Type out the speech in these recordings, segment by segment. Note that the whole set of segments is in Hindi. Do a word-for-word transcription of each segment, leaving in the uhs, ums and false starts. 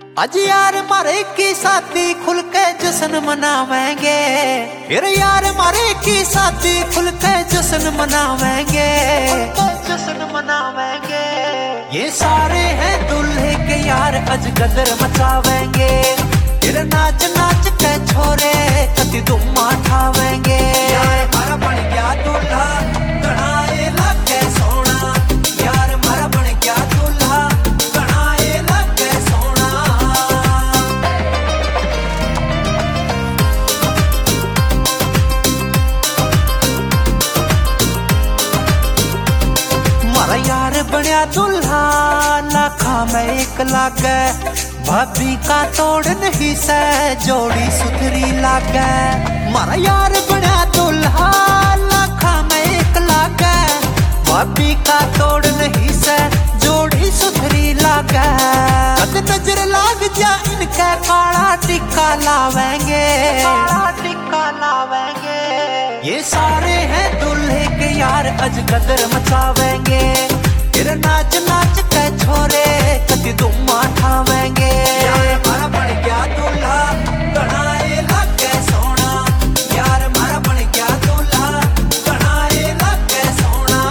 आज यार मारे की शादी खुल के जश्न मनावेंगे, फिर यार मारे की शादी खुल के जश्न मनावेंगे, जश्न मनावेंगे। ये सारे हैं दूल्हे के यार आज गदर मचावेंगे, फिर नाच नाच के छोरे कति धुम्मा ठावेंगे। यार मारा बन गया दूल्हा गणाए लागे सोना, यार मारा बन गया दूल्हा गणाए लागे सोना। मारा यार बनया दूल्हा लाखा में एक लागे, भाभी का तोड़ नहीं से जोड़ी सुथरी लागे। मारा यार बड़ा दूल्हा लाखा में एक लागे, भाभी का तोड़ नहीं से जोड़ी सुथरी लागे। कद नजर लाग जा इनका काला टिक्का लावेंगे, काला टिक्का लावेंगे। ये सारे हैं दूल्हे के यार आज गदर मचावेंगे, फिर नाच नाच के छोरे कति धुम्मा ठावेंगे। यार मारा बन गया दूल्हा गणाए लागे सोना, यार मारा बन गया दूल्हा गणाए लागे सोना।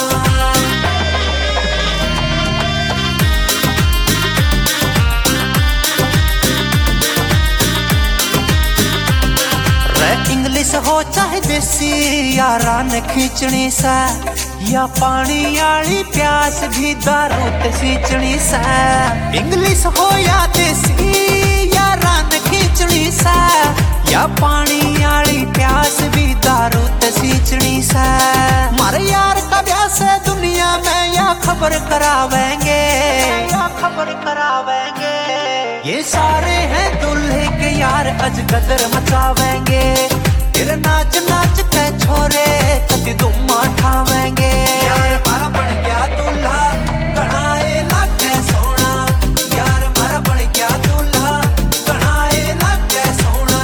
रे इंग्लिश हो चाहे देसी यारा ने खींचनी सा, या पानी आली प्यास भी दारू ते सींचनी सा। इंग्लिश हो या देसी यारा ने खींचनी सा, या पानी आली प्यास भी दारू ते सींचनी सा। मारे यार का ब्याह से दुनिया में या खबर करावेंगे, या खबर करावेंगे। ये सारे हैं दूल्हे के यार आज गदर मचावेंगे, फिर नाच नाच के छोरे कति धुम्मा ठावेंगे। यार मारा बन गया दूल्हा गणाए लागे सोना, यार मारा बन गया दूल्हा गणाए लागे सोना।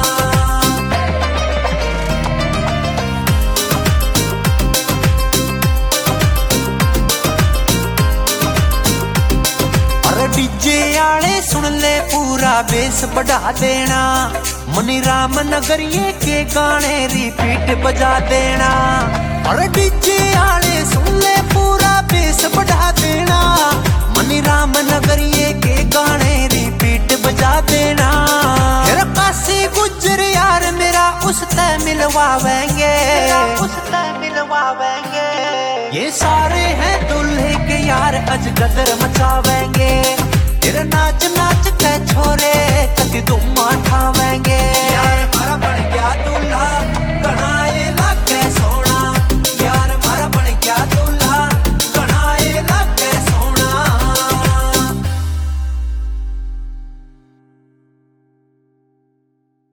अरे डीजे आले सुन ले पूरा बेस बढ़ा देना, मनी राम नगरिये के गाने रिपीट बजा देना। और डीजे आले सुन ले पूरा बेस बढ़ा देना, मनी राम नगरिये के गाने रिपीट बजा देना। फिर काशी गुजर यार मेरा उससे मिलवावेंगे, उससे मिलवावेंगे। ये सारे हैं दूल्हे के यार आज गदर मचावेंगे।